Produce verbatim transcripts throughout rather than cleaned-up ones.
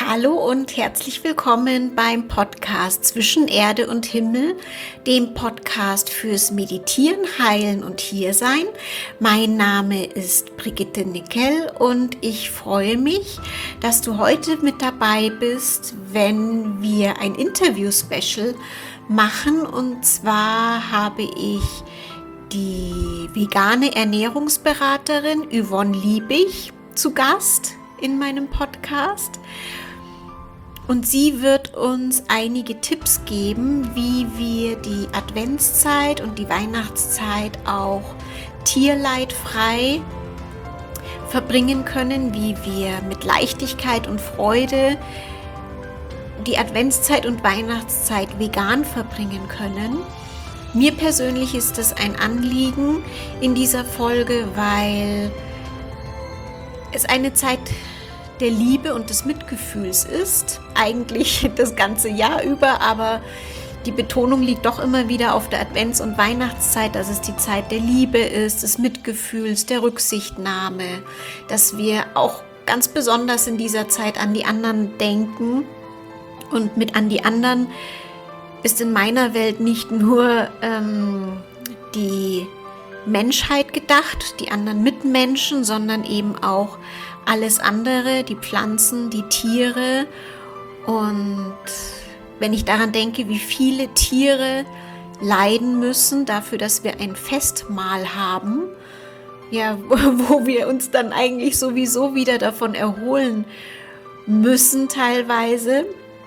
Hallo und herzlich willkommen beim Podcast Zwischen Erde und Himmel, dem Podcast fürs Meditieren, Heilen und Hiersein. Mein Name ist Brigitte Nickel und ich freue mich, dass du heute mit dabei bist, wenn wir ein Interview-Special machen. Und zwar habe ich die vegane Ernährungsberaterin Yvonne Liebig zu Gast in meinem Podcast. Und sie wird uns einige Tipps geben, wie wir die Adventszeit und die Weihnachtszeit auch tierleidfrei verbringen können, wie wir mit Leichtigkeit und Freude die Adventszeit und Weihnachtszeit vegan verbringen können. Mir persönlich ist es ein Anliegen in dieser Folge, weil es eine Zeit der Liebe und des Mitgefühls ist, eigentlich das ganze Jahr über, aber die Betonung liegt doch immer wieder auf der Advents- und Weihnachtszeit, dass es die Zeit der Liebe ist, des Mitgefühls, der Rücksichtnahme, dass wir auch ganz besonders in dieser Zeit an die anderen denken. Und mit an die anderen ist in meiner Welt nicht nur ähm, die Menschheit gedacht, die anderen Mitmenschen, sondern eben auch alles andere, die Pflanzen, die Tiere. Und wenn ich daran denke, wie viele Tiere leiden müssen dafür, dass wir ein Festmahl haben, ja, wo wir uns dann eigentlich sowieso wieder davon erholen müssen teilweise,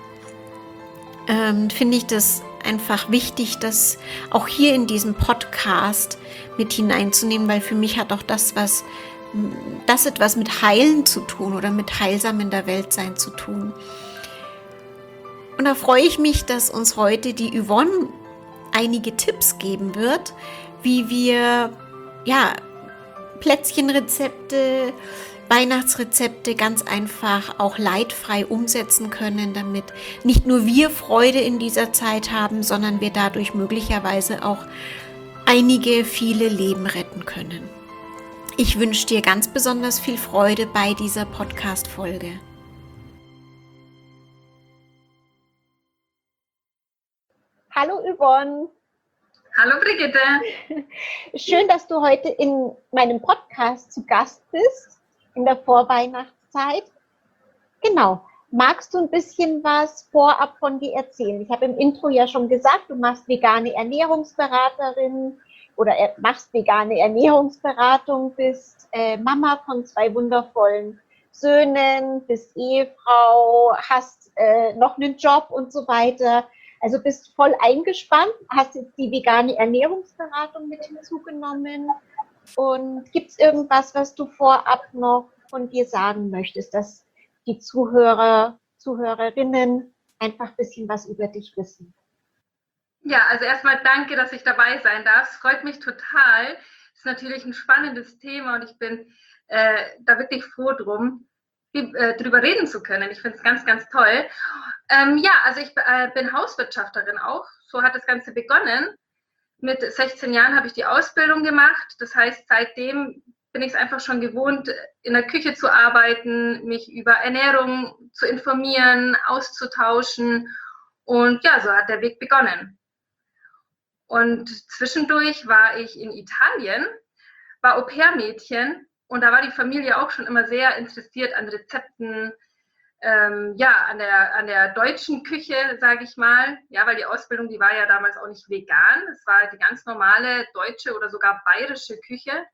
ähm, finde ich das einfach wichtig, das auch hier in diesem Podcast mit hineinzunehmen, weil für mich hat auch das was das etwas mit Heilen zu tun oder mit heilsam in der Welt sein zu tun. Und da freue ich mich, dass uns heute die Yvonne einige Tipps geben wird, wie wir ja, Plätzchenrezepte, Weihnachtsrezepte ganz einfach auch leidfrei umsetzen können, damit nicht nur wir Freude in dieser Zeit haben, sondern wir dadurch möglicherweise auch einige, viele Leben retten können. Ich wünsche dir ganz besonders viel Freude bei dieser Podcast-Folge. Hallo Yvonne. Hallo Brigitte. Schön, dass du heute in meinem Podcast zu Gast bist, in der Vorweihnachtszeit. Genau. Magst du ein bisschen was vorab von dir erzählen? Ich habe im Intro ja schon gesagt, du machst vegane Ernährungsberaterin oder machst vegane Ernährungsberatung, bist äh, Mama von zwei wundervollen Söhnen, bist Ehefrau, hast äh, noch einen Job und so weiter. Also bist voll eingespannt, hast jetzt die vegane Ernährungsberatung mit hinzugenommen. Und gibt es irgendwas, was du vorab noch von dir sagen möchtest, dass die Zuhörer, Zuhörerinnen einfach ein bisschen was über dich wissen? Ja, also erstmal danke, dass ich dabei sein darf. Es freut mich total. Es ist natürlich ein spannendes Thema und ich bin äh, da wirklich froh drum, wie, äh, drüber reden zu können. Ich finde es ganz, ganz toll. Ähm, ja, also ich äh, bin Hauswirtschafterin auch. So hat das Ganze begonnen. Mit sechzehn Jahren habe ich die Ausbildung gemacht. Das heißt, seitdem bin ich es einfach schon gewohnt, in der Küche zu arbeiten, mich über Ernährung zu informieren, auszutauschen. Und ja, so hat der Weg begonnen. Und zwischendurch war ich in Italien, war Au-pair-Mädchen und da war die Familie auch schon immer sehr interessiert an Rezepten, ähm, ja, an der, an der deutschen Küche, sage ich mal. Ja, weil die Ausbildung, die war ja damals auch nicht vegan, es war die ganz normale deutsche oder sogar bayerische Küche.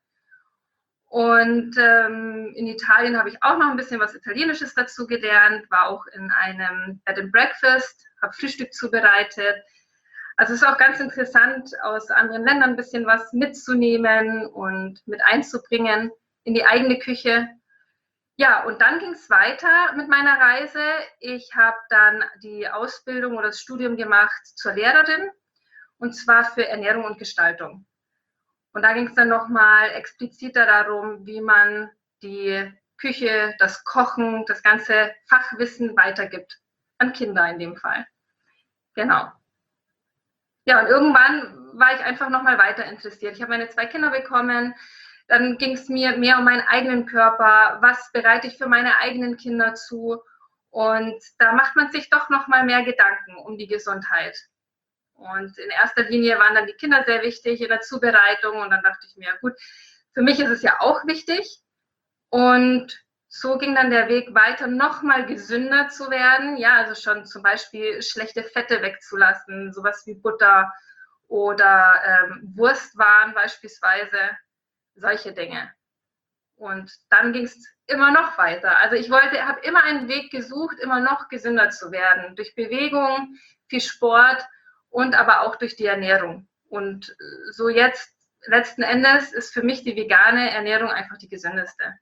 Und ähm, in Italien habe ich auch noch ein bisschen was Italienisches dazu gelernt, war auch in einem Bed and Breakfast, habe Frühstück zubereitet. Also es ist auch ganz interessant, aus anderen Ländern ein bisschen was mitzunehmen und mit einzubringen in die eigene Küche. Ja, und dann ging es weiter mit meiner Reise. Ich habe dann die Ausbildung oder das Studium gemacht zur Lehrerin und zwar für Ernährung und Gestaltung. Und da ging es dann nochmal expliziter darum, wie man die Küche, das Kochen, das ganze Fachwissen weitergibt an Kinder in dem Fall. Genau. Ja, und irgendwann war ich einfach nochmal weiter interessiert. Ich habe meine zwei Kinder bekommen. Dann ging es mir mehr um meinen eigenen Körper. Was bereite ich für meine eigenen Kinder zu? Und da macht man sich doch noch mal mehr Gedanken um die Gesundheit. Und in erster Linie waren dann die Kinder sehr wichtig in der Zubereitung. Und dann dachte ich mir, gut, für mich ist es ja auch wichtig. Und so ging dann der Weg weiter, noch mal gesünder zu werden. Ja, also schon zum Beispiel schlechte Fette wegzulassen, sowas wie Butter oder ähm, Wurstwaren beispielsweise, solche Dinge. Und dann ging es immer noch weiter. Also ich wollte, habe immer einen Weg gesucht, immer noch gesünder zu werden. Durch Bewegung, viel Sport und aber auch durch die Ernährung. Und so jetzt, letzten Endes, ist für mich die vegane Ernährung einfach die gesündeste.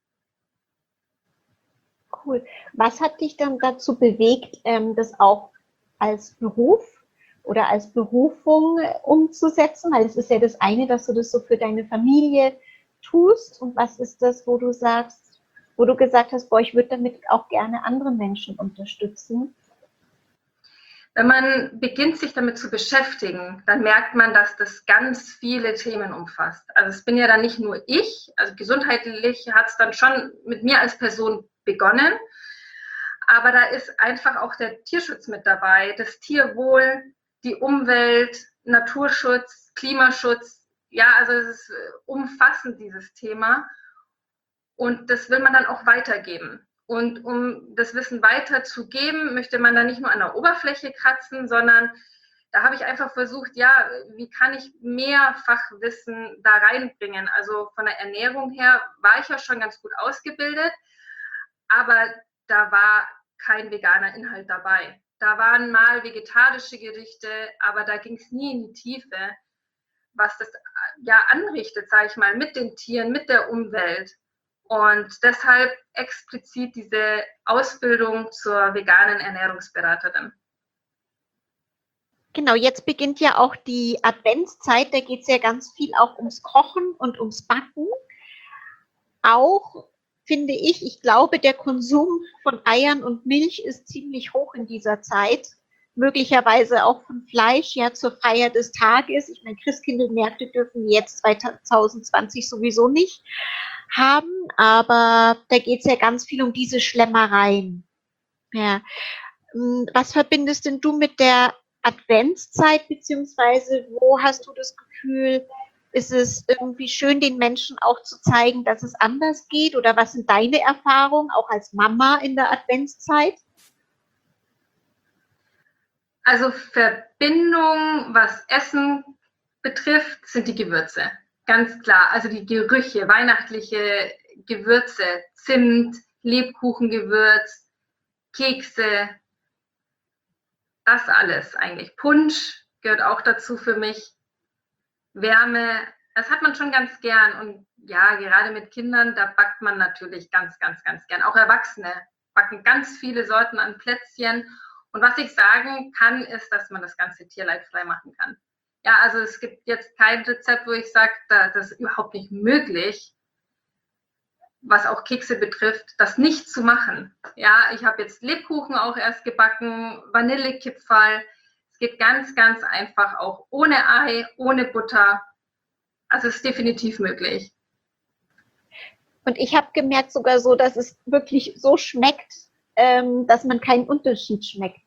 Cool. Was hat dich dann dazu bewegt, das auch als Beruf oder als Berufung umzusetzen? Weil es ist ja das eine, dass du das so für deine Familie tust. Und was ist das, wo du sagst, wo du gesagt hast, boah, ich würde damit auch gerne andere Menschen unterstützen? Wenn man beginnt, sich damit zu beschäftigen, dann merkt man, dass das ganz viele Themen umfasst. Also es bin ja dann nicht nur ich, also gesundheitlich hat es dann schon mit mir als Person begonnen, aber da ist einfach auch der Tierschutz mit dabei, das Tierwohl, die Umwelt, Naturschutz, Klimaschutz. Ja, also es ist umfassend, dieses Thema. Und das will man dann auch weitergeben. Und um das Wissen weiterzugeben, möchte man dann nicht nur an der Oberfläche kratzen, sondern da habe ich einfach versucht, ja, wie kann ich mehr Fachwissen da reinbringen? Also von der Ernährung her war ich ja schon ganz gut ausgebildet, aber da war kein veganer Inhalt dabei. Da waren mal vegetarische Gerichte, aber da ging es nie in die Tiefe, was das ja anrichtet, sage ich mal, mit den Tieren, mit der Umwelt. Und deshalb explizit diese Ausbildung zur veganen Ernährungsberaterin. Genau, jetzt beginnt ja auch die Adventszeit, da geht es ja ganz viel auch ums Kochen und ums Backen. Auch finde ich, ich glaube, der Konsum von Eiern und Milch ist ziemlich hoch in dieser Zeit. Möglicherweise auch von Fleisch, ja, zur Feier des Tages. Ich meine, Christkindlmärkte dürfen wir jetzt zwanzig zwanzig sowieso nicht haben, aber da geht es ja ganz viel um diese Schlemmereien. Ja. Was verbindest denn du mit der Adventszeit, beziehungsweise wo hast du das Gefühl, ist es irgendwie schön, den Menschen auch zu zeigen, dass es anders geht? Oder was sind deine Erfahrungen, auch als Mama in der Adventszeit? Also Verbindung, was Essen betrifft, sind die Gewürze. Ganz klar, also die Gerüche, weihnachtliche Gewürze, Zimt, Lebkuchengewürz, Kekse, das alles eigentlich. Punsch gehört auch dazu für mich. Wärme, das hat man schon ganz gern. Und ja, gerade mit Kindern, da backt man natürlich ganz, ganz, ganz gern. Auch Erwachsene backen ganz viele Sorten an Plätzchen. Und was ich sagen kann, ist, dass man das ganze tierleidfrei machen kann. Ja, also es gibt jetzt kein Rezept, wo ich sage, das ist überhaupt nicht möglich, was auch Kekse betrifft, das nicht zu machen. Ja, ich habe jetzt Lebkuchen auch erst gebacken, Vanillekipferl. Es geht ganz, ganz einfach auch ohne Ei, ohne Butter. Also es ist definitiv möglich. Und ich habe gemerkt sogar so, dass es wirklich so schmeckt, ähm, dass man keinen Unterschied schmeckt.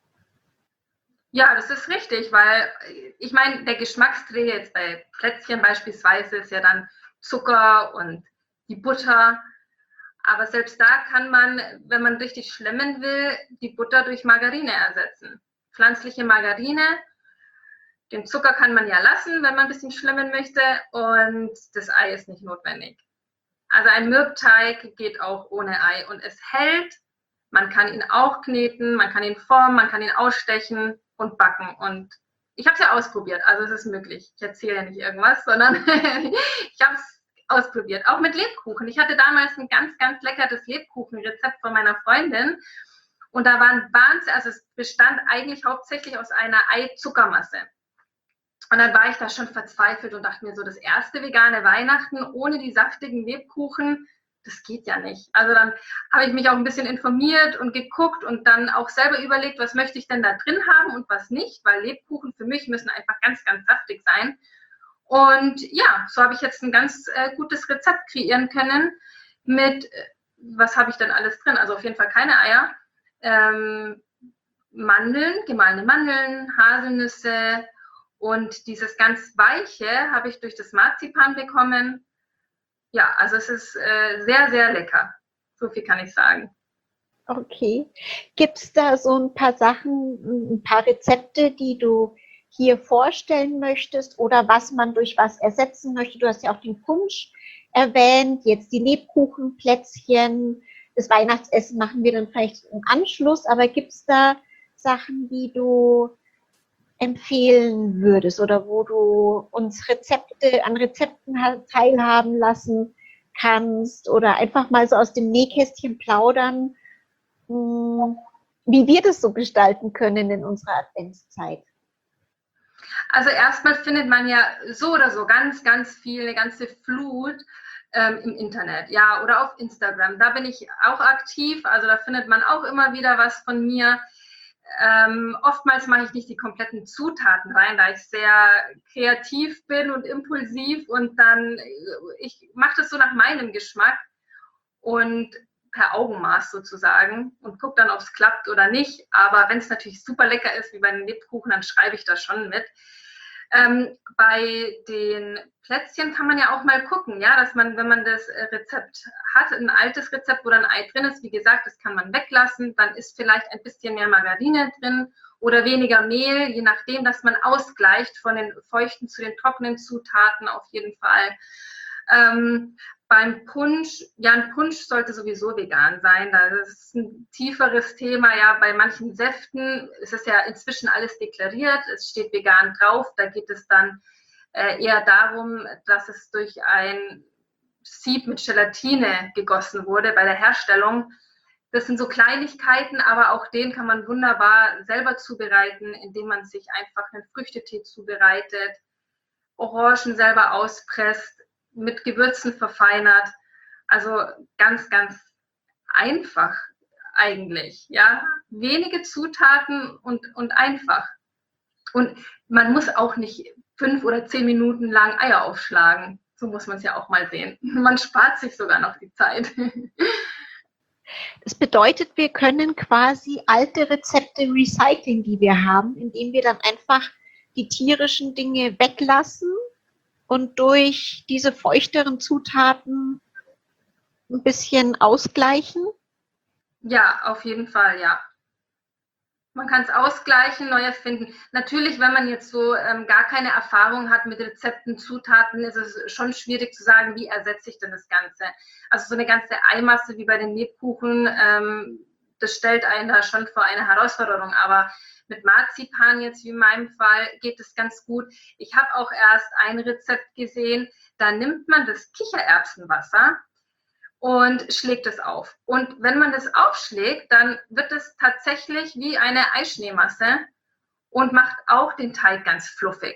Ja, das ist richtig, weil ich meine, der Geschmacksträger jetzt bei Plätzchen beispielsweise ist ja dann Zucker und die Butter. Aber selbst da kann man, wenn man richtig schlemmen will, die Butter durch Margarine ersetzen. Pflanzliche Margarine. Den Zucker kann man ja lassen, wenn man ein bisschen schlemmen möchte. Und das Ei ist nicht notwendig. Also ein Mürbteig geht auch ohne Ei und es hält. Man kann ihn auch kneten, man kann ihn formen, man kann ihn ausstechen und backen. Und ich habe es ja ausprobiert, also es ist möglich. Ich erzähle ja nicht irgendwas, sondern ich habe es ausprobiert. Auch mit Lebkuchen. Ich hatte damals ein ganz, ganz leckeres Lebkuchenrezept von meiner Freundin. Und da waren Wahnsinn, also es bestand eigentlich hauptsächlich aus einer Ei-Zuckermasse. Und dann war ich da schon verzweifelt und dachte mir so, das erste vegane Weihnachten ohne die saftigen Lebkuchen, das geht ja nicht. Also dann habe ich mich auch ein bisschen informiert und geguckt und dann auch selber überlegt, was möchte ich denn da drin haben und was nicht, weil Lebkuchen für mich müssen einfach ganz, ganz saftig sein. Und ja, so habe ich jetzt ein ganz äh, gutes Rezept kreieren können mit, äh, was habe ich denn alles drin? Also auf jeden Fall keine Eier, ähm, Mandeln, gemahlene Mandeln, Haselnüsse und dieses ganz Weiche habe ich durch das Marzipan bekommen. Ja, also es ist äh, sehr, sehr lecker. So viel kann ich sagen. Okay. Gibt es da so ein paar Sachen, ein paar Rezepte, die du hier vorstellen möchtest oder was man durch was ersetzen möchte? Du hast ja auch den Punsch erwähnt, jetzt die Lebkuchenplätzchen, das Weihnachtsessen machen wir dann vielleicht im Anschluss, aber gibt es da Sachen, die du empfehlen würdest oder wo du uns Rezepte an Rezepten teilhaben lassen kannst oder einfach mal so aus dem Nähkästchen plaudern, wie wir das so gestalten können in unserer Adventszeit? Also erstmal findet man ja so oder so ganz, ganz viel, eine ganze Flut ähm, im Internet, ja, oder auf Instagram. Da bin ich auch aktiv, also da findet man auch immer wieder was von mir. Ähm, oftmals mache ich nicht die kompletten Zutaten rein, da ich sehr kreativ bin und impulsiv und dann, ich mache das so nach meinem Geschmack und per Augenmaß sozusagen und gucke dann, ob es klappt oder nicht. Aber wenn es natürlich super lecker ist, wie bei den Lebkuchen, dann schreibe ich das schon mit. Ähm, bei den Plätzchen kann man ja auch mal gucken, ja, dass man, wenn man das Rezept hat, ein altes Rezept, wo dann Ei drin ist, wie gesagt, das kann man weglassen, dann ist vielleicht ein bisschen mehr Margarine drin oder weniger Mehl, je nachdem, dass man ausgleicht von den feuchten zu den trockenen Zutaten auf jeden Fall. Ähm, beim Punsch, ja, ein Punsch sollte sowieso vegan sein. Das ist ein tieferes Thema. Ja, bei manchen Säften ist es ja inzwischen alles deklariert. Es steht vegan drauf. Da geht es dann äh, eher darum, dass es durch ein Sieb mit Gelatine gegossen wurde bei der Herstellung. Das sind so Kleinigkeiten, aber auch den kann man wunderbar selber zubereiten, indem man sich einfach einen Früchtetee zubereitet, Orangen selber auspresst, mit Gewürzen verfeinert. Also ganz, ganz einfach eigentlich. Ja, wenige Zutaten und, und einfach. Und man muss auch nicht fünf oder zehn Minuten lang Eier aufschlagen. So muss man es ja auch mal sehen. Man spart sich sogar noch die Zeit. Das bedeutet, wir können quasi alte Rezepte recyceln, die wir haben, indem wir dann einfach die tierischen Dinge weglassen und durch diese feuchteren Zutaten ein bisschen ausgleichen? Ja, auf jeden Fall, ja. Man kann es ausgleichen, neu erfinden. Natürlich, wenn man jetzt so ähm, gar keine Erfahrung hat mit Rezepten, Zutaten, ist es schon schwierig zu sagen, wie ersetze ich denn das Ganze. Also so eine ganze Eimasse wie bei den Lebkuchen, ähm, das stellt einen da schon vor eine Herausforderung. Aber mit Marzipan jetzt wie in meinem Fall geht es ganz gut. Ich habe auch erst ein Rezept gesehen, da nimmt man das Kichererbsenwasser und schlägt es auf. Und wenn man das aufschlägt, dann wird es tatsächlich wie eine Eischneemasse und macht auch den Teig ganz fluffig.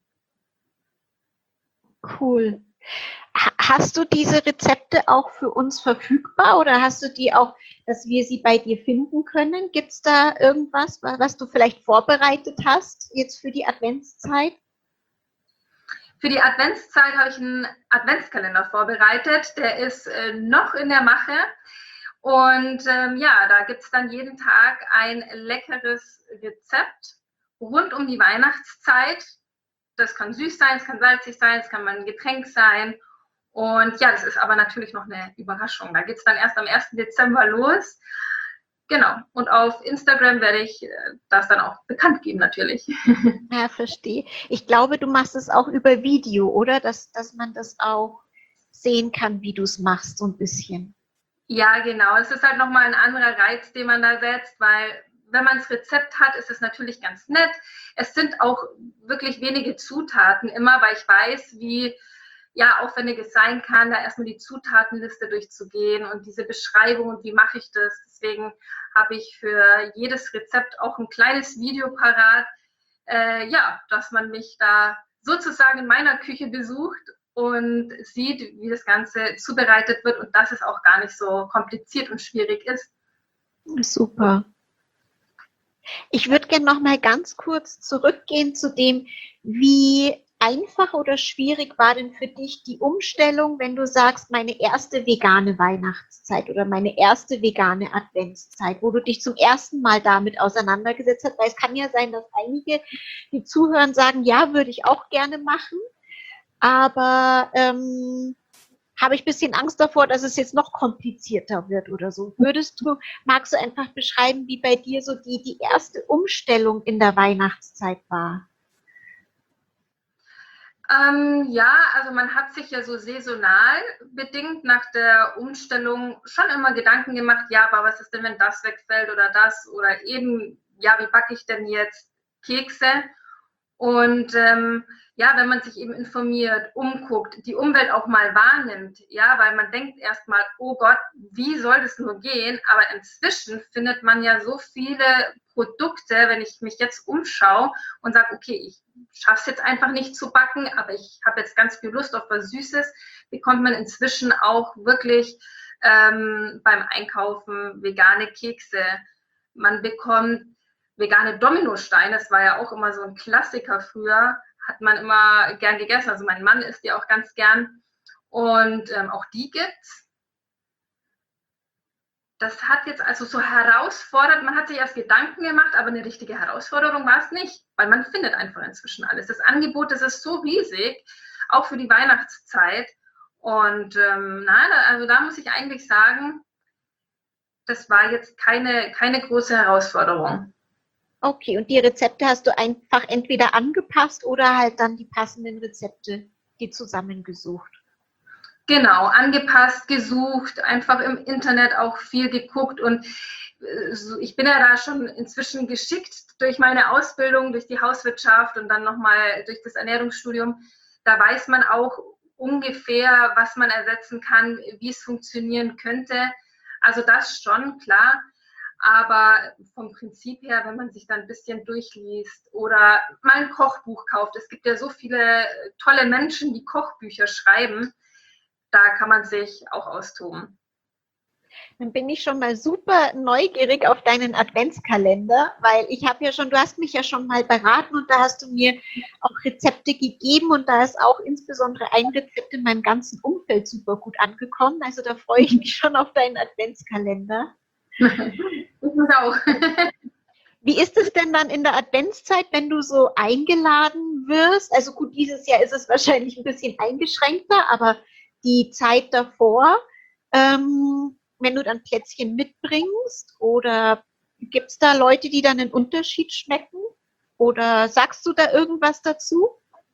Cool. Hast du diese Rezepte auch für uns verfügbar oder hast du die auch, dass wir sie bei dir finden können? Gibt es da irgendwas, was du vielleicht vorbereitet hast jetzt für die Adventszeit? Für die Adventszeit habe ich einen Adventskalender vorbereitet. Der ist äh, noch in der Mache. Und ähm, ja, da gibt es dann jeden Tag ein leckeres Rezept rund um die Weihnachtszeit. Das kann süß sein, es kann salzig sein, es kann mal ein Getränk sein. Und ja, das ist aber natürlich noch eine Überraschung. Da geht es dann erst am ersten Dezember los. Genau. Und auf Instagram werde ich das dann auch bekannt geben, natürlich. Ja, verstehe. Ich glaube, du machst es auch über Video, oder? Dass, dass man das auch sehen kann, wie du es machst, so ein bisschen. Ja, genau. Es ist halt nochmal ein anderer Reiz, den man da setzt, weil wenn man das Rezept hat, ist es natürlich ganz nett. Es sind auch wirklich wenige Zutaten immer, weil ich weiß, wie ja, aufwendig es sein kann, da erstmal die Zutatenliste durchzugehen und diese Beschreibung und wie mache ich das. Deswegen habe ich für jedes Rezept auch ein kleines Video parat, äh, ja, dass man mich da sozusagen in meiner Küche besucht und sieht, wie das Ganze zubereitet wird und dass es auch gar nicht so kompliziert und schwierig ist. Super. Ich würde gerne noch mal ganz kurz zurückgehen zu dem, wie einfach oder schwierig war denn für dich die Umstellung, wenn du sagst, meine erste vegane Weihnachtszeit oder meine erste vegane Adventszeit, wo du dich zum ersten Mal damit auseinandergesetzt hast? Weil es kann ja sein, dass einige, die zuhören, sagen, ja, würde ich auch gerne machen, aber ähm, habe ich ein bisschen Angst davor, dass es jetzt noch komplizierter wird oder so. Würdest du, magst du einfach beschreiben, wie bei dir so die, die erste Umstellung in der Weihnachtszeit war? Ähm, ja, also man hat sich ja so saisonal bedingt nach der Umstellung schon immer Gedanken gemacht, ja, aber was ist denn, wenn das wegfällt oder das oder eben, ja, wie backe ich denn jetzt Kekse? Und ähm, ja, wenn man sich eben informiert, umguckt, die Umwelt auch mal wahrnimmt, ja, weil man denkt erstmal, oh Gott, wie soll das nur gehen? Aber inzwischen findet man ja so viele Produkte, wenn ich mich jetzt umschaue und sage, okay, ich schaffe es jetzt einfach nicht zu backen, aber ich habe jetzt ganz viel Lust auf was Süßes, bekommt man inzwischen auch wirklich ähm, beim Einkaufen vegane Kekse. Man bekommt vegane Dominosteine, das war ja auch immer so ein Klassiker früher, hat man immer gern gegessen. Also mein Mann isst die auch ganz gern. Und ähm, auch die gibt's. Das hat jetzt also so herausfordert, man hat sich erst Gedanken gemacht, aber eine richtige Herausforderung war es nicht, weil man findet einfach inzwischen alles. Das Angebot, das ist so riesig, auch für die Weihnachtszeit. Und ähm, nein, also da muss ich eigentlich sagen, das war jetzt keine, keine große Herausforderung. Okay, und die Rezepte hast du einfach entweder angepasst oder halt dann die passenden Rezepte, die zusammengesucht? Genau, angepasst, gesucht, einfach im Internet auch viel geguckt und ich bin ja da schon inzwischen geschickt durch meine Ausbildung, durch die Hauswirtschaft und dann nochmal durch das Ernährungsstudium. Da weiß man auch ungefähr, was man ersetzen kann, wie es funktionieren könnte. Also das schon, klar. Aber vom Prinzip her, wenn man sich dann ein bisschen durchliest oder mal ein Kochbuch kauft, es gibt ja so viele tolle Menschen, die Kochbücher schreiben, da kann man sich auch austoben. Dann bin ich schon mal super neugierig auf deinen Adventskalender, weil ich habe ja schon, du hast mich ja schon mal beraten und da hast du mir auch Rezepte gegeben und da ist auch insbesondere ein Rezept in meinem ganzen Umfeld super gut angekommen. Also da freue ich mich schon auf deinen Adventskalender. Ich muss auch. Wie ist es denn dann in der Adventszeit, wenn du so eingeladen wirst? Also gut, dieses Jahr ist es wahrscheinlich ein bisschen eingeschränkter, aber die Zeit davor, ähm, wenn du dann Plätzchen mitbringst, oder gibt es da Leute, die dann einen Unterschied schmecken? Oder sagst du da irgendwas dazu?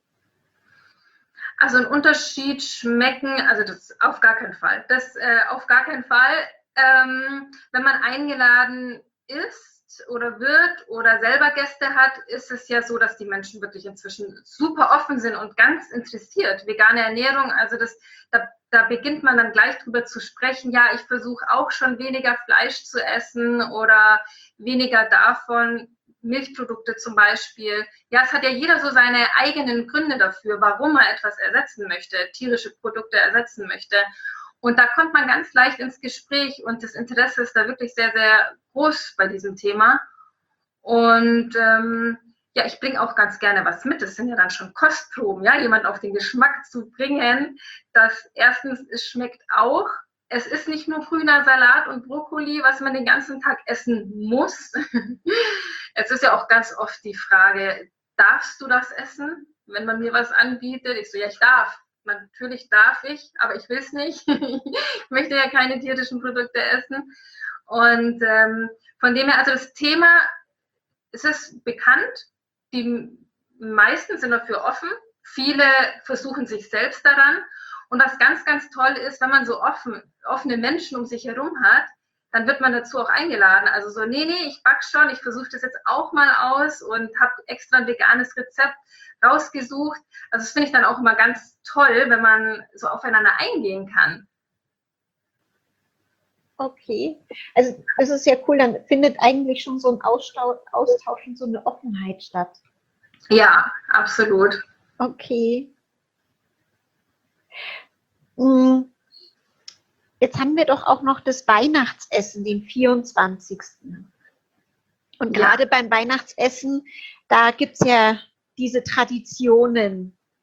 Also einen Unterschied schmecken, also das auf gar keinen Fall. Das äh, auf gar keinen Fall. Ähm, wenn man eingeladen ist oder wird oder selber Gäste hat, ist es ja so, dass die Menschen wirklich inzwischen super offen sind und ganz interessiert. Vegane Ernährung, also das, da, da beginnt man dann gleich drüber zu sprechen, ja, ich versuche auch schon weniger Fleisch zu essen oder weniger davon, Milchprodukte zum Beispiel. Ja, es hat ja jeder so seine eigenen Gründe dafür, warum er etwas ersetzen möchte, tierische Produkte ersetzen möchte. Und da kommt man ganz leicht ins Gespräch und das Interesse ist da wirklich sehr, sehr groß bei diesem Thema. Und ähm, ja, ich bringe auch ganz gerne was mit. Das sind ja dann schon Kostproben, ja, jemand auf den Geschmack zu bringen, dass erstens, es schmeckt auch. Es ist nicht nur grüner Salat und Brokkoli, was man den ganzen Tag essen muss. Es ist ja auch ganz oft die Frage, darfst du das essen, wenn man mir was anbietet? Ich so, ja, ich darf. Natürlich darf ich, aber ich will es nicht. Ich möchte ja keine tierischen Produkte essen. Und ähm, von dem her, also das Thema, es ist bekannt, die meisten sind dafür offen, viele versuchen sich selbst daran. Und was ganz, ganz toll ist, wenn man so offen, offene Menschen um sich herum hat, dann wird man dazu auch eingeladen. Also so, nee, nee, ich back schon, ich versuche das jetzt auch mal aus und habe extra ein veganes Rezept rausgesucht. Also das finde ich dann auch immer ganz toll, wenn man so aufeinander eingehen kann. Okay, also das ist ja cool, dann findet eigentlich schon so ein Austausch, Austausch und so eine Offenheit statt. Ja, absolut. Okay. Jetzt haben wir doch auch noch das Weihnachtsessen, den vierundzwanzigsten Und Ja. gerade beim Weihnachtsessen, da gibt es ja diese Traditionen,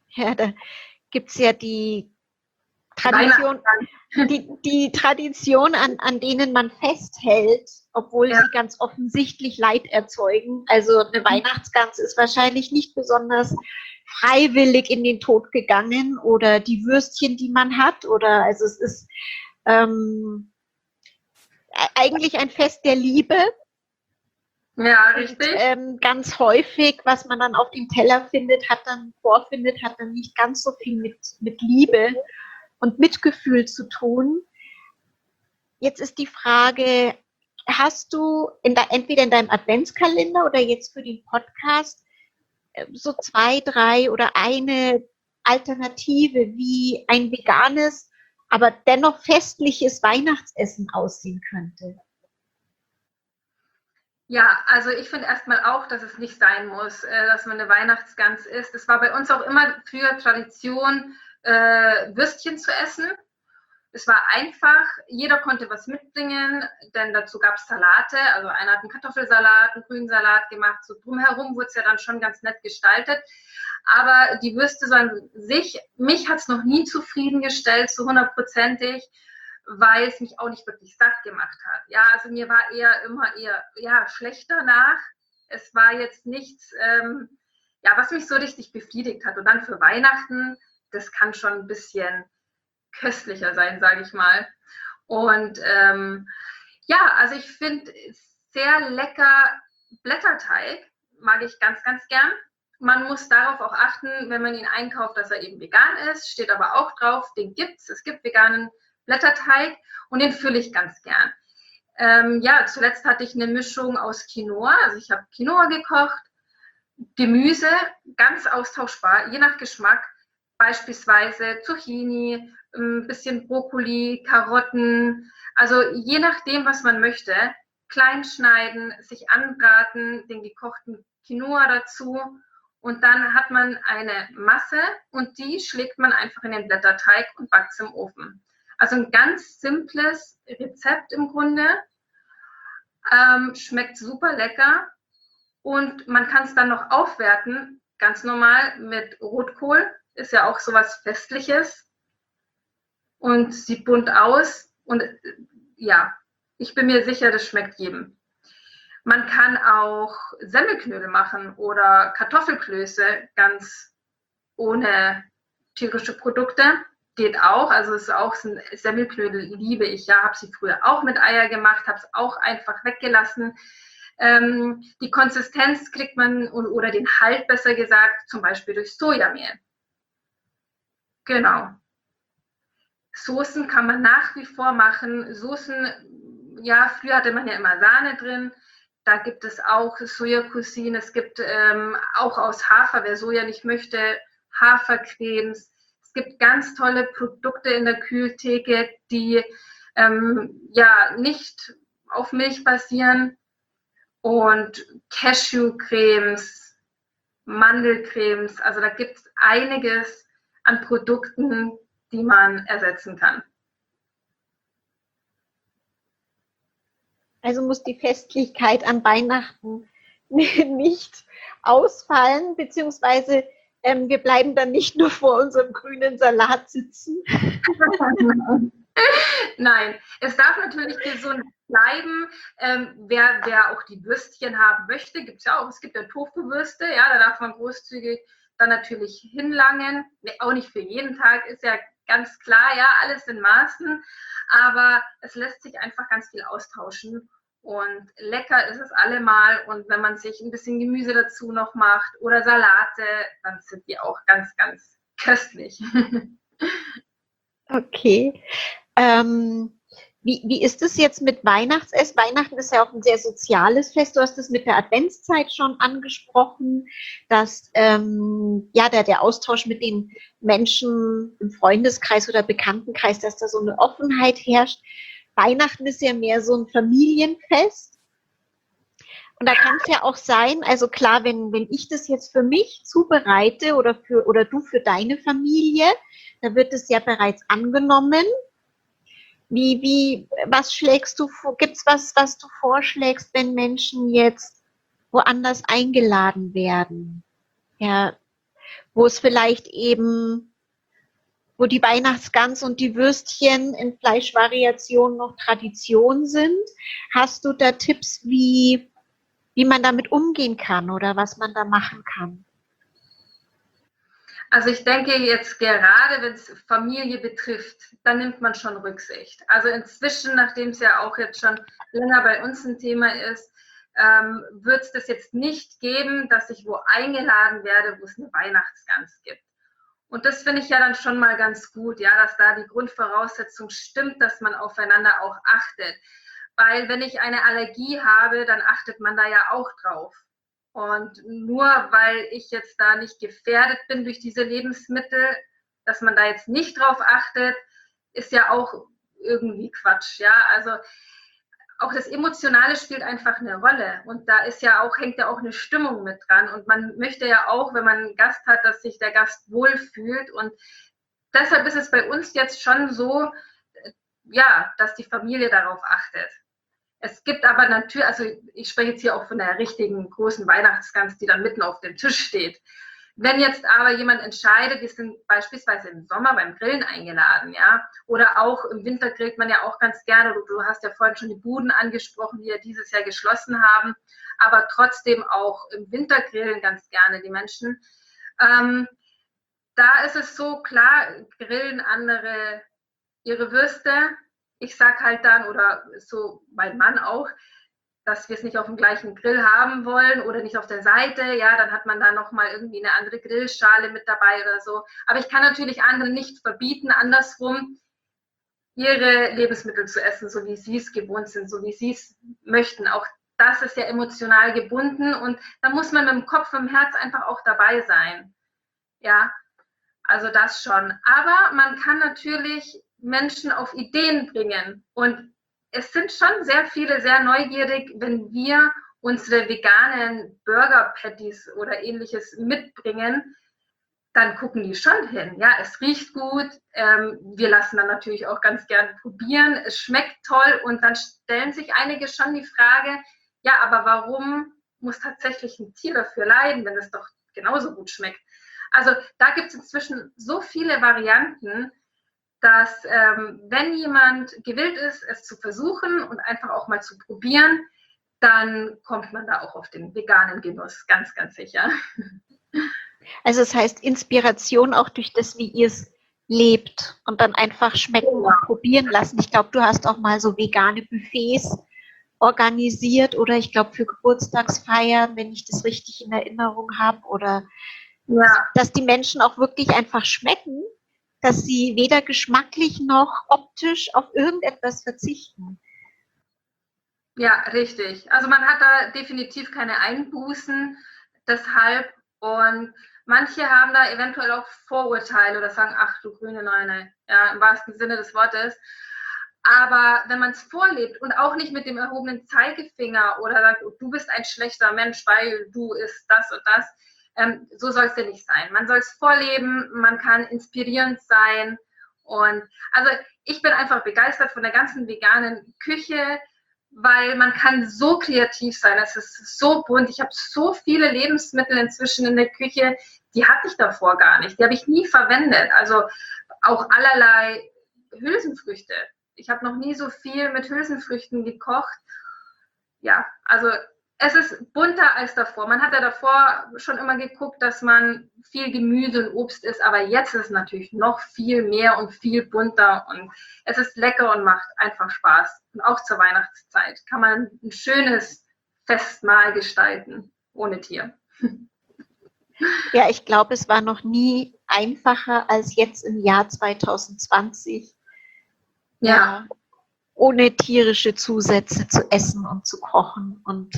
Ja, da gibt es ja die Tradition, die, die Tradition, an, an denen man festhält, obwohl ja. sie ganz offensichtlich Leid erzeugen. Also eine Weihnachtsgans ist wahrscheinlich nicht besonders freiwillig in den Tod gegangen, oder die Würstchen, die man hat, oder also es ist ähm, eigentlich ein Fest der Liebe. Ja, richtig. Und, ähm, ganz häufig, was man dann auf dem Teller findet, hat dann vorfindet, hat dann nicht ganz so viel mit, mit Liebe und Mitgefühl zu tun. Jetzt ist die Frage, hast du in de, entweder in deinem Adventskalender oder jetzt für den Podcast so zwei, drei oder eine Alternative, wie ein veganes, aber dennoch festliches Weihnachtsessen aussehen könnte? Ja, also ich finde erstmal auch, dass es nicht sein muss, dass man eine Weihnachtsgans isst. Es war bei uns auch immer früher Tradition, äh, Würstchen zu essen. Es war einfach, jeder konnte was mitbringen, denn dazu gab es Salate. Also einer hat einen Kartoffelsalat, einen Grünsalat gemacht. So drumherum wurde es ja dann schon ganz nett gestaltet. Aber die Würste so an sich, mich hat es noch nie zufriedengestellt, so hundertprozentig, weil es mich auch nicht wirklich satt gemacht hat. Ja, also mir war eher immer eher ja, schlecht danach. Es war jetzt nichts, ähm, ja, was mich so richtig befriedigt hat. Und dann für Weihnachten, das kann schon ein bisschen köstlicher sein, sage ich mal. Und ähm, ja, also ich finde sehr lecker Blätterteig, mag ich ganz, ganz gern. Man muss darauf auch achten, wenn man ihn einkauft, dass er eben vegan ist. Steht aber auch drauf, den gibt's. Es gibt veganen Blätterteig und den fülle ich ganz gern. Ähm, ja, zuletzt hatte ich eine Mischung aus Quinoa. Also ich habe Quinoa gekocht, Gemüse, ganz austauschbar, je nach Geschmack. Beispielsweise Zucchini, ein bisschen Brokkoli, Karotten. Also je nachdem, was man möchte, klein schneiden, sich anbraten, den gekochten Quinoa dazu. Und dann hat man eine Masse und die schlägt man einfach in den Blätterteig und backt es im Ofen. Also ein ganz simples Rezept im Grunde, ähm, schmeckt super lecker und man kann es dann noch aufwerten, ganz normal mit Rotkohl, ist ja auch sowas Festliches und sieht bunt aus und ja, ich bin mir sicher, das schmeckt jedem. Man kann auch Semmelknödel machen oder Kartoffelklöße ganz ohne tierische Produkte. Geht auch, also es ist auch ein Semmelknödel, liebe ich ja, habe sie früher auch mit Eier gemacht, habe es auch einfach weggelassen. Ähm, die Konsistenz kriegt man oder den Halt besser gesagt, zum Beispiel durch Sojamehl. Genau. Soßen kann man nach wie vor machen. Soßen, ja, früher hatte man ja immer Sahne drin. Da gibt es auch Sojacuisine. Es gibt ähm, auch aus Hafer, wer Soja nicht möchte, Hafercremes. Es gibt ganz tolle Produkte in der Kühltheke, die ähm, ja nicht auf Milch basieren. Und Cashewcremes, Mandelcremes, also da gibt es einiges an Produkten, die man ersetzen kann. Also muss die Festlichkeit an Weihnachten nicht ausfallen, beziehungsweise ähm, wir bleiben dann nicht nur vor unserem grünen Salat sitzen. Nein, es darf natürlich gesund bleiben. Ähm, wer, wer auch die Würstchen haben möchte, gibt es ja auch. Es gibt ja Tofu-Würste, ja, da darf man großzügig dann natürlich hinlangen. Nee, auch nicht für jeden Tag, ist ja ganz klar, ja, alles in Maßen. Aber es lässt sich einfach ganz viel austauschen. Und lecker ist es allemal. Und wenn man sich ein bisschen Gemüse dazu noch macht oder Salate, dann sind die auch ganz, ganz köstlich. Okay. Ähm, wie, wie ist es jetzt mit Weihnachtsessen? Weihnachten ist ja auch ein sehr soziales Fest. Du hast es mit der Adventszeit schon angesprochen, dass ähm, ja der, der Austausch mit den Menschen im Freundeskreis oder Bekanntenkreis, dass da so eine Offenheit herrscht. Weihnachten ist ja mehr so ein Familienfest. Und da kann es ja auch sein, also klar, wenn, wenn ich das jetzt für mich zubereite oder, für, oder du für deine Familie, da wird es ja bereits angenommen. Wie, wie, was schlägst du vor? Gibt es was, was du vorschlägst, wenn Menschen jetzt woanders eingeladen werden? Ja, wo es vielleicht eben, wo die Weihnachtsgans und die Würstchen in Fleischvariationen noch Tradition sind. Hast du da Tipps, wie, wie man damit umgehen kann oder was man da machen kann? Also ich denke jetzt gerade, wenn es Familie betrifft, dann nimmt man schon Rücksicht. Also inzwischen, nachdem es ja auch jetzt schon länger bei uns ein Thema ist, ähm, wird es das jetzt nicht geben, dass ich wo eingeladen werde, wo es eine Weihnachtsgans gibt. Und das finde ich ja dann schon mal ganz gut, ja, dass da die Grundvoraussetzung stimmt, dass man aufeinander auch achtet. Weil wenn ich eine Allergie habe, dann achtet man da ja auch drauf. Und nur weil ich jetzt da nicht gefährdet bin durch diese Lebensmittel, dass man da jetzt nicht drauf achtet, ist ja auch irgendwie Quatsch, ja. Also auch das Emotionale spielt einfach eine Rolle. Und da ist ja auch, hängt ja auch eine Stimmung mit dran. Und man möchte ja auch, wenn man einen Gast hat, dass sich der Gast wohlfühlt. Und deshalb ist es bei uns jetzt schon so, ja, dass die Familie darauf achtet. Es gibt aber natürlich, also ich spreche jetzt hier auch von der richtigen großen Weihnachtsgans, die dann mitten auf dem Tisch steht. Wenn jetzt aber jemand entscheidet, wir sind beispielsweise im Sommer beim Grillen eingeladen, ja, oder auch im Winter grillt man ja auch ganz gerne, du, du hast ja vorhin schon die Buden angesprochen, die ja dieses Jahr geschlossen haben, aber trotzdem auch im Winter grillen ganz gerne die Menschen. Ähm, da ist es so, klar, grillen andere ihre Würste. Ich sag halt dann, oder so mein Mann auch, dass wir es nicht auf dem gleichen Grill haben wollen oder nicht auf der Seite, ja, dann hat man da nochmal irgendwie eine andere Grillschale mit dabei oder so. Aber ich kann natürlich anderen nicht verbieten, andersrum ihre Lebensmittel zu essen, so wie sie es gewohnt sind, so wie sie es möchten. Auch das ist ja emotional gebunden und da muss man mit dem Kopf, mit dem Herz einfach auch dabei sein. Ja, also das schon. Aber man kann natürlich Menschen auf Ideen bringen. Und es sind schon sehr viele sehr neugierig, wenn wir unsere veganen Burger-Patties oder ähnliches mitbringen, dann gucken die schon hin. Ja, es riecht gut. Ähm, wir lassen dann natürlich auch ganz gern probieren. Es schmeckt toll und dann stellen sich einige schon die Frage, ja, aber warum muss tatsächlich ein Tier dafür leiden, wenn es doch genauso gut schmeckt? Also da gibt es inzwischen so viele Varianten, dass ähm, wenn jemand gewillt ist, es zu versuchen und einfach auch mal zu probieren, dann kommt man da auch auf den veganen Genuss, ganz, ganz sicher. Also das heißt Inspiration auch durch das, wie ihr es lebt und dann einfach schmecken und probieren lassen. Ich glaube, du hast auch mal so vegane Buffets organisiert oder ich glaube für Geburtstagsfeiern, wenn ich das richtig in Erinnerung habe, oder ja, dass die Menschen auch wirklich einfach schmecken, dass sie weder geschmacklich noch optisch auf irgendetwas verzichten. Ja, richtig. Also man hat da definitiv keine Einbußen, deshalb, und manche haben da eventuell auch Vorurteile oder sagen, ach du grüne Neune, ja, im wahrsten Sinne des Wortes. Aber wenn man es vorlebt und auch nicht mit dem erhobenen Zeigefinger oder sagt, oh, du bist ein schlechter Mensch, weil du isst das und das, ähm, so soll es ja nicht sein. Man soll es vorleben, man kann inspirierend sein. Und also ich bin einfach begeistert von der ganzen veganen Küche, weil man kann so kreativ sein. Es ist so bunt. Ich habe so viele Lebensmittel inzwischen in der Küche, die hatte ich davor gar nicht. Die habe ich nie verwendet. Also auch allerlei Hülsenfrüchte. Ich habe noch nie so viel mit Hülsenfrüchten gekocht. Ja, also es ist bunter als davor. Man hat ja davor schon immer geguckt, dass man viel Gemüse und Obst isst, aber jetzt ist es natürlich noch viel mehr und viel bunter und es ist lecker und macht einfach Spaß. Und auch zur Weihnachtszeit kann man ein schönes Festmahl gestalten, ohne Tier. Ja, ich glaube, es war noch nie einfacher als jetzt im Jahr zwanzig zwanzig. Ja. ja, ohne tierische Zusätze zu essen und zu kochen und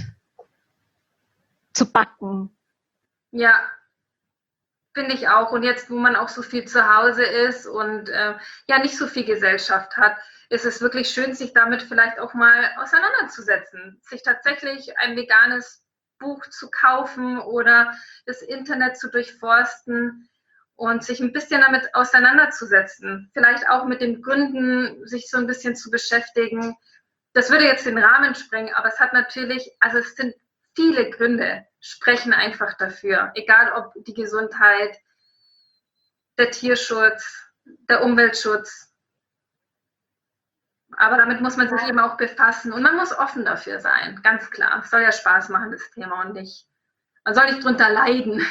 zu backen. Ja, finde ich auch. Und jetzt, wo man auch so viel zu Hause ist und äh, ja nicht so viel Gesellschaft hat, ist es wirklich schön, sich damit vielleicht auch mal auseinanderzusetzen. Sich tatsächlich ein veganes Buch zu kaufen oder das Internet zu durchforsten und sich ein bisschen damit auseinanderzusetzen. Vielleicht auch mit den Gründen, sich so ein bisschen zu beschäftigen. Das würde jetzt den Rahmen sprengen, aber es hat natürlich, also es sind viele Gründe sprechen einfach dafür, egal ob die Gesundheit, der Tierschutz, der Umweltschutz. Aber damit muss man sich eben auch befassen und man muss offen dafür sein, ganz klar. Es soll ja Spaß machen, das Thema, und nicht, man soll nicht drunter leiden.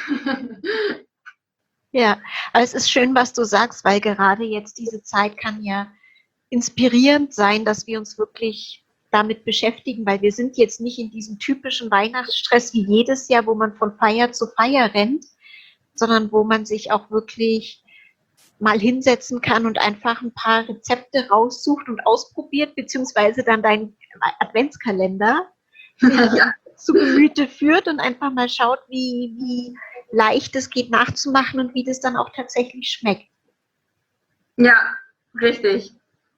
Ja, aber es ist schön, was du sagst, weil gerade jetzt diese Zeit kann ja inspirierend sein, dass wir uns wirklich damit beschäftigen, weil wir sind jetzt nicht in diesem typischen Weihnachtsstress wie jedes Jahr, wo man von Feier zu Feier rennt, sondern wo man sich auch wirklich mal hinsetzen kann und einfach ein paar Rezepte raussucht und ausprobiert, beziehungsweise dann deinen Adventskalender Ja. zu Gemüte führt und einfach mal schaut, wie, wie leicht es geht nachzumachen und wie das dann auch tatsächlich schmeckt. Ja, richtig.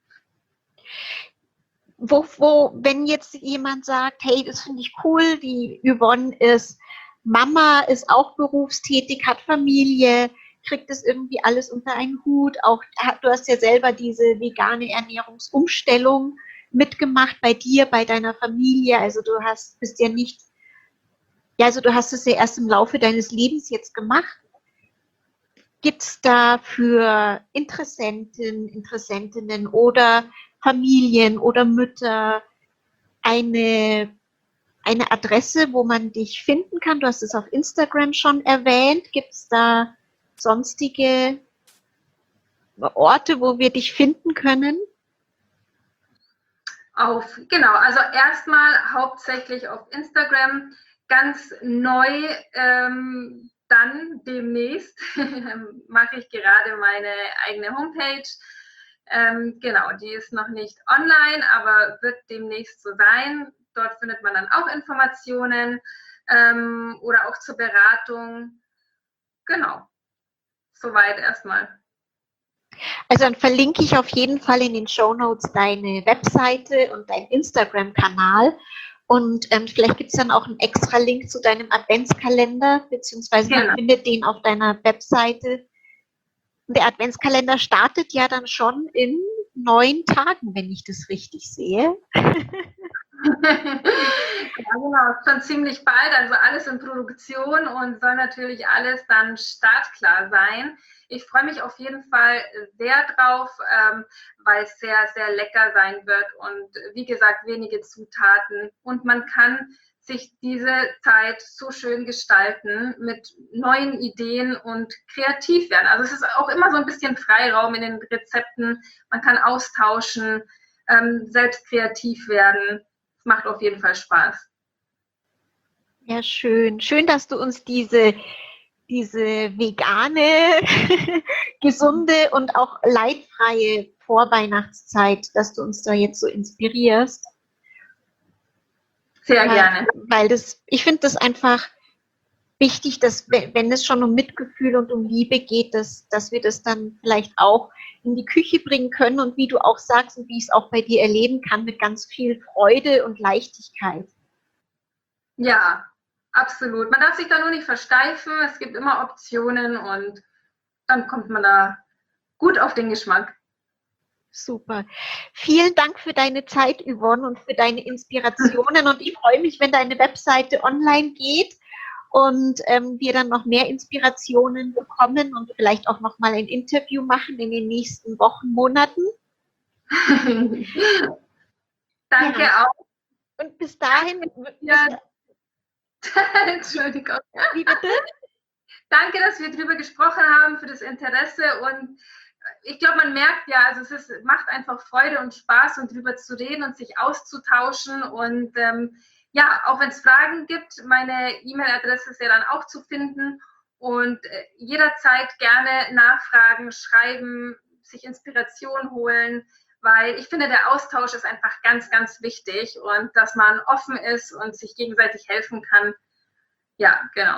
Wo, wo, wenn jetzt jemand sagt, hey, das finde ich cool, die Yvonne ist Mama, ist auch berufstätig, hat Familie, kriegt das irgendwie alles unter einen Hut, auch du hast ja selber diese vegane Ernährungsumstellung mitgemacht bei dir, bei deiner Familie, also du hast, bist ja nicht, ja, also du hast es ja erst im Laufe deines Lebens jetzt gemacht. Gibt es da für Interessenten, Interessentinnen oder Familien oder Mütter eine, eine Adresse, wo man dich finden kann? Du hast es auf Instagram schon erwähnt. Gibt es da sonstige Orte, wo wir dich finden können? Auf, genau, also erstmal hauptsächlich auf Instagram, ganz neu, ähm, dann demnächst mache ich gerade meine eigene Homepage. Ähm, genau, die ist noch nicht online, aber wird demnächst so sein. Dort findet man dann auch Informationen ähm, oder auch zur Beratung. Genau, soweit erstmal. Also dann verlinke ich auf jeden Fall in den Shownotes deine Webseite und deinen Instagram-Kanal. Und ähm, vielleicht gibt es dann auch einen extra Link zu deinem Adventskalender, beziehungsweise genau. Man findet den auf deiner Webseite. Und der Adventskalender startet ja dann schon in neun Tagen, wenn ich das richtig sehe. Ja, genau, schon ziemlich bald, also alles in Produktion und soll natürlich alles dann startklar sein. Ich freue mich auf jeden Fall sehr drauf, ähm, weil es sehr, sehr lecker sein wird und wie gesagt, wenige Zutaten. Und man kann sich diese Zeit so schön gestalten mit neuen Ideen und kreativ werden. Also es ist auch immer so ein bisschen Freiraum in den Rezepten. Man kann austauschen, ähm, selbst kreativ werden. Es macht auf jeden Fall Spaß. Ja, schön. Schön, dass du uns diese, diese vegane, gesunde und auch leidfreie Vorweihnachtszeit, dass du uns da jetzt so inspirierst. Sehr weil, gerne. Weil das, ich finde das einfach wichtig, dass, wenn es schon um Mitgefühl und um Liebe geht, dass, dass wir das dann vielleicht auch in die Küche bringen können und wie du auch sagst und wie ich es auch bei dir erleben kann, mit ganz viel Freude und Leichtigkeit. Ja, absolut. Man darf sich da nur nicht versteifen. Es gibt immer Optionen und dann kommt man da gut auf den Geschmack. Super. Vielen Dank für deine Zeit, Yvonne, und für deine Inspirationen. Und ich freue mich, wenn deine Webseite online geht und ähm, wir dann noch mehr Inspirationen bekommen und vielleicht auch noch mal ein Interview machen in den nächsten Wochen, Monaten. Danke ja. auch. Und bis dahin. Ja. Entschuldigung. Wie bitte? Danke, dass wir darüber gesprochen haben, für das Interesse. Und ich glaube, man merkt ja, also es ist, macht einfach Freude und Spaß, und darüber zu reden und sich auszutauschen. Und ähm, ja, auch wenn es Fragen gibt, meine E-Mail-Adresse ist ja dann auch zu finden. Und äh, jederzeit gerne nachfragen, schreiben, sich Inspiration holen, weil ich finde, der Austausch ist einfach ganz, ganz wichtig und dass man offen ist und sich gegenseitig helfen kann. Ja, genau.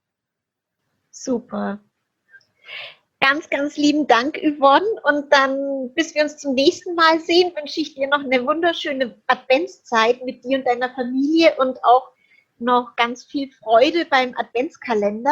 Super. Ganz, ganz lieben Dank, Yvonne. Und dann, bis wir uns zum nächsten Mal sehen, wünsche ich dir noch eine wunderschöne Adventszeit mit dir und deiner Familie und auch noch ganz viel Freude beim Adventskalender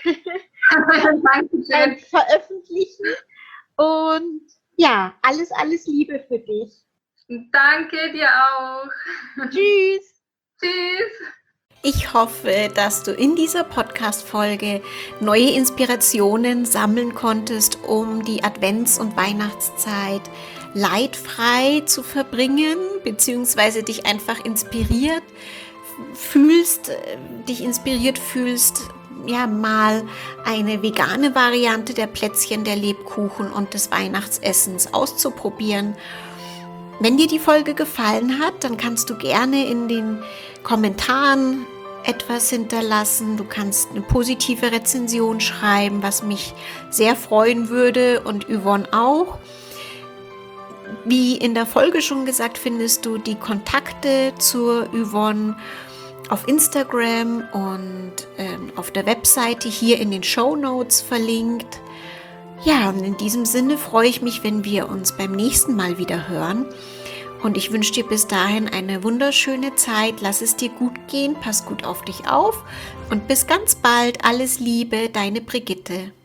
beim Veröffentlichen. Und ja, alles, alles Liebe für dich. Danke dir auch. Tschüss. Tschüss. Ich hoffe, dass du in dieser Podcast-Folge neue Inspirationen sammeln konntest, um die Advents- und Weihnachtszeit leidfrei zu verbringen, beziehungsweise dich einfach inspiriert fühlst, dich inspiriert fühlst, ja, mal eine vegane Variante der Plätzchen, der Lebkuchen und des Weihnachtsessens auszuprobieren. Wenn dir die Folge gefallen hat, dann kannst du gerne in den Kommentaren etwas hinterlassen. Du kannst eine positive Rezension schreiben, was mich sehr freuen würde und Yvonne auch. Wie in der Folge schon gesagt, findest du die Kontakte zur Yvonne auf Instagram und ähm, auf der Webseite hier in den Shownotes verlinkt. Ja, und in diesem Sinne freue ich mich, wenn wir uns beim nächsten Mal wieder hören. Und ich wünsche dir bis dahin eine wunderschöne Zeit. Lass es dir gut gehen, pass gut auf dich auf und bis ganz bald. Alles Liebe, deine Brigitte.